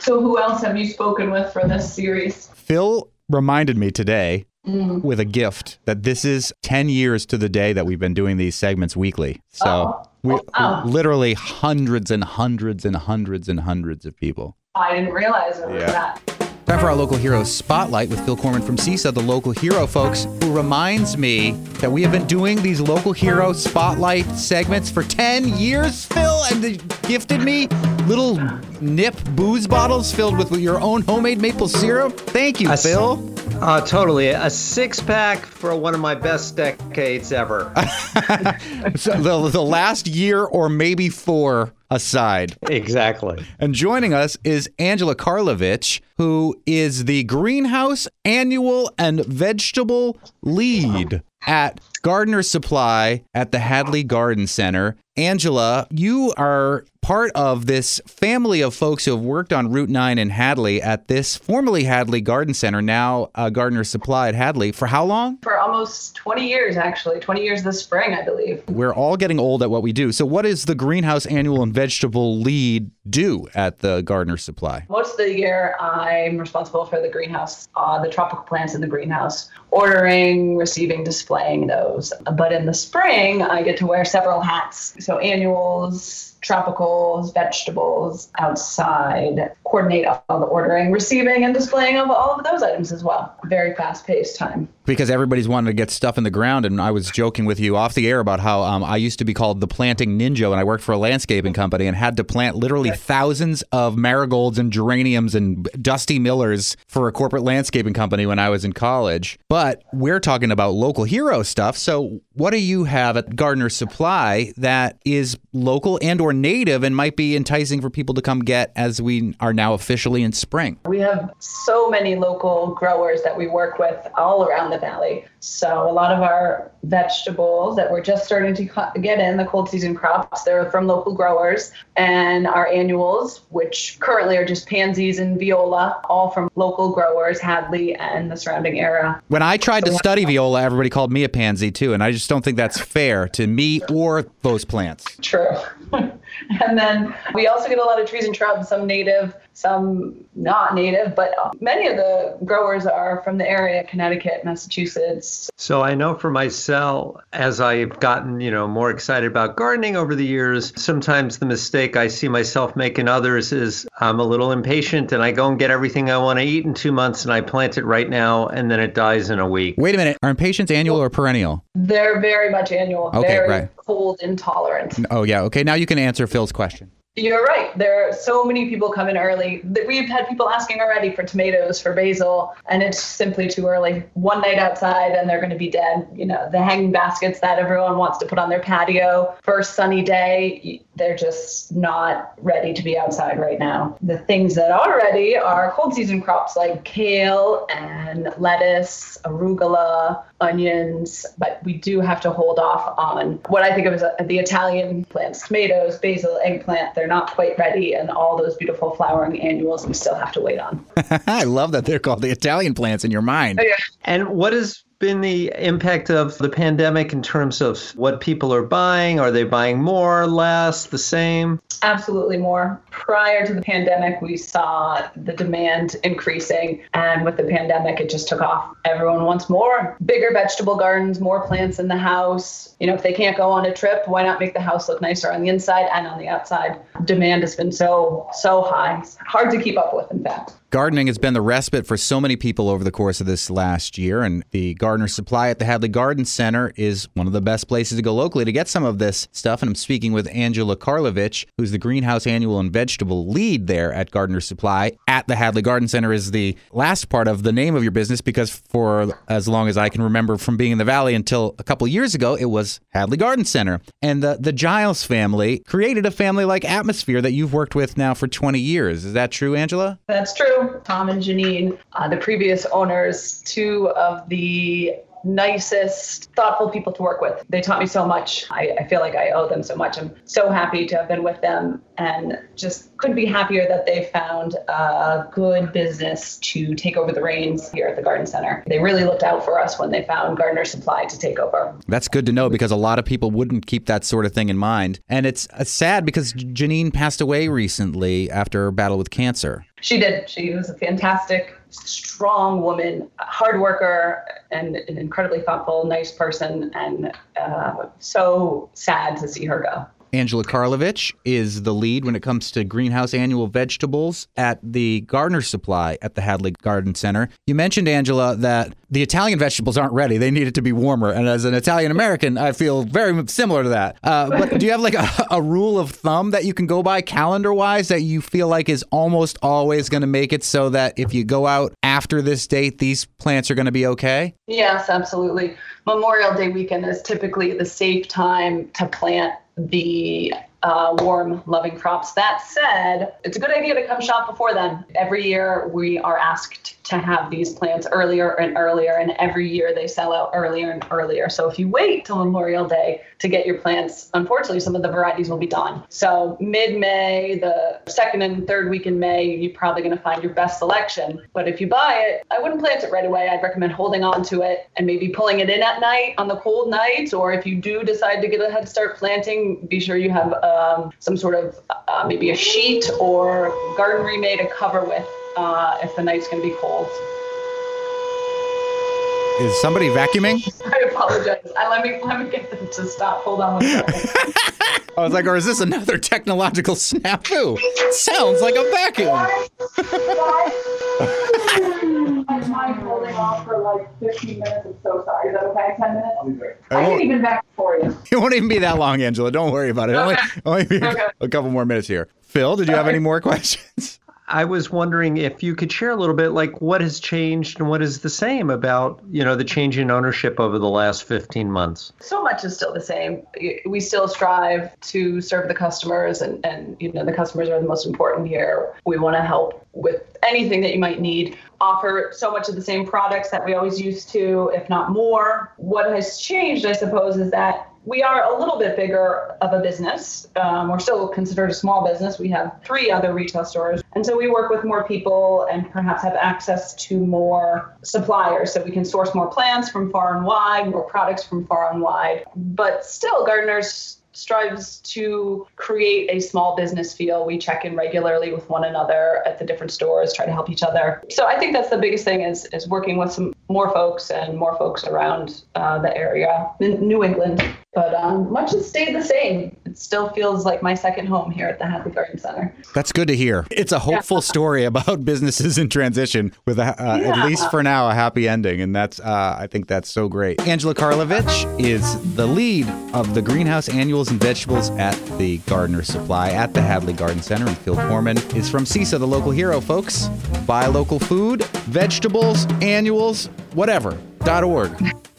So who else have you spoken with for this series? Phil reminded me today with a gift that this is 10 years to the day that we've been doing these segments weekly. So literally hundreds and hundreds and hundreds and hundreds of people. I didn't realize it was that. Time for our local hero spotlight with Phil Corman from CISA, the local hero, folks, who reminds me that we have been doing these local hero spotlight segments for 10 years, Phil, and they gifted me little nip booze bottles filled with your own homemade maple syrup. Thank you, Phil. Totally. A 6-pack for one of my best decades ever. So the last year or maybe 4 aside. Exactly. And joining us is Angela Karlovich, who is the greenhouse annual and vegetable lead at Gardener's Supply at the Hadley Garden Center. Angela, you are part of this family of folks who have worked on Route 9 in Hadley at this formerly Hadley Garden Center, now Gardener's Supply at Hadley. For how long? For almost 20 years, actually. 20 years this spring, I believe. We're all getting old at what we do. So what does the Greenhouse Annual and Vegetable Lead do at the Gardener's Supply? Most of the year, I'm responsible for the greenhouse, the tropical plants in the greenhouse, ordering, receiving, displaying those. But in the spring, I get to wear several hats. So annuals, tropicals, vegetables, outside, coordinate all the ordering, receiving, and displaying of all of those items as well. Very fast-paced time. Because everybody's wanting to get stuff in the ground, and I was joking with you off the air about how I used to be called the planting ninja when I worked for a landscaping company and had to plant literally thousands of marigolds and geraniums and dusty millers for a corporate landscaping company when I was in college. But we're talking about local hero stuff, so what do you have at Gardener's Supply that is local and or native and might be enticing for people to come get as we are now officially in spring? We have so many local growers that we work with all around the valley. So a lot of our vegetables that we're just starting to get in, the cold season crops, they're from local growers. And our annuals, which currently are just pansies and viola, all from local growers, Hadley and the surrounding area. When I tried to study viola, everybody called me a pansy too, and I just don't think that's fair to me or those plants. True. And then we also get a lot of trees and shrubs, some native, some not native, but many of the growers are from the area, Connecticut, Massachusetts. So I know for myself, as I've gotten, more excited about gardening over the years, sometimes the mistake I see myself making others is I'm a little impatient and I go and get everything I want to eat in 2 months and I plant it right now and then it dies in a week. Wait a minute. Are impatiens annual or perennial? They're very much annual. Okay, very right. Cold intolerant. Oh, yeah. Okay, now you can answer Phil's question. You're right. There are so many people coming early. We've had people asking already for tomatoes, for basil, and it's simply too early. One night outside and they're going to be dead. The hanging baskets that everyone wants to put on their patio. First sunny day, they're just not ready to be outside right now. The things that are ready are cold season crops like kale and lettuce, arugula, onions, but we do have to hold off on what I think of as the Italian plants, tomatoes, basil, eggplant. They're not quite ready, and all those beautiful flowering annuals we still have to wait on. I love that they're called the Italian plants in your mind. Oh, yeah. And what has been the impact of the pandemic in terms of what people are buying? Are they buying more, less, the same? Absolutely more. Prior to the pandemic, we saw the demand increasing, and with the pandemic, it just took off. Everyone wants more, bigger vegetable gardens, more plants in the house. If they can't go on a trip, why not make the house look nicer on the inside and on the outside? Demand has been so high. It's hard to keep up with, in fact. Gardening has been the respite for so many people over the course of this last year, and the Gardener's Supply at the Hadley Garden Center is one of the best places to go locally to get some of this stuff. And I'm speaking with Angela Karlovich, who's the Greenhouse Annual and Vegetable Lead there at Gardener's Supply at the Hadley Garden Center is the last part of the name of your business, because for as long as I can remember from being in the Valley until a couple years ago, it was Hadley Garden Center. And the Giles family created a family-like atmosphere that you've worked with now for 20 years. Is that true, Angela? That's true. Tom and Janine, the previous owners, two of the nicest, thoughtful people to work with. They taught me so much. I feel like I owe them so much. I'm so happy to have been with them and just couldn't be happier that they found a good business to take over the reins here at the Garden Center. They really looked out for us when they found Gardener's Supply to take over. That's good to know, because a lot of people wouldn't keep that sort of thing in mind. And it's sad because Janine passed away recently after a battle with cancer. She did. She was a fantastic, strong woman, hard worker, and an incredibly thoughtful, nice person. And so sad to see her go. Angela Karlovich is the lead when it comes to greenhouse annual vegetables at the Gardener Supply at the Hadley Garden Center. You mentioned, Angela, that the Italian vegetables aren't ready. They need it to be warmer. And as an Italian American, I feel very similar to that. But do you have like a rule of thumb that you can go by calendar-wise that you feel like is almost always going to make it so that if you go out after this date, these plants are going to be okay? Yes, absolutely. Memorial Day weekend is typically the safe time to plant the warm, loving crops. That said, it's a good idea to come shop before then. Every year we are asked to have these plants earlier and earlier, and every year they sell out earlier and earlier. So if you wait till Memorial Day to get your plants, unfortunately, some of the varieties will be done. So mid-May, the second and third week in May, you're probably going to find your best selection. But if you buy it, I wouldn't plant it right away. I'd recommend holding on to it and maybe pulling it in at night on the cold nights. Or if you do decide to get a head start planting, be sure you have some sort of maybe a sheet or garden remade to cover with if the night's going to be cold. Is somebody vacuuming? I apologize. Let me get them to stop. Hold on one second. I was like, or is this another technological snafu? Sounds like a vacuum. I mind holding off for like 15 minutes. I'm so sorry. Is that okay? 10 minutes? I'll be great. I can even vacuum for you. It won't even be that long, Angela. Don't worry about it. Okay. Only be a couple more minutes here. Phil, did you have any more questions? I was wondering if you could share a little bit, like what has changed and what is the same about, the change in ownership over the last 15 months? So much is still the same. We still strive to serve the customers, and the customers are the most important here. We want to help with anything that you might need. Offer so much of the same products that we always used to, if not more. What has changed, I suppose, is that we are a little bit bigger of a business. We're still considered a small business. We have 3 other retail stores. And so we work with more people and perhaps have access to more suppliers. So we can source more plants from far and wide, more products from far and wide. But still, Gardeners strives to create a small business feel. We check in regularly with one another at the different stores, try to help each other. So I think that's the biggest thing is working with some more folks and more folks around the area in New England. But much has stayed the same. It still feels like my second home here at the Hadley Garden Center. That's good to hear. It's a hopeful story about businesses in transition with at least for now a happy ending, and that's I think that's so great. Angela Karlovich is the lead of the greenhouse annuals and vegetables at the Gardener Supply at the Hadley Garden Center, and Phil Foreman is from CISA, the local hero, folks. Buy local food, vegetables, annuals, whatever.org.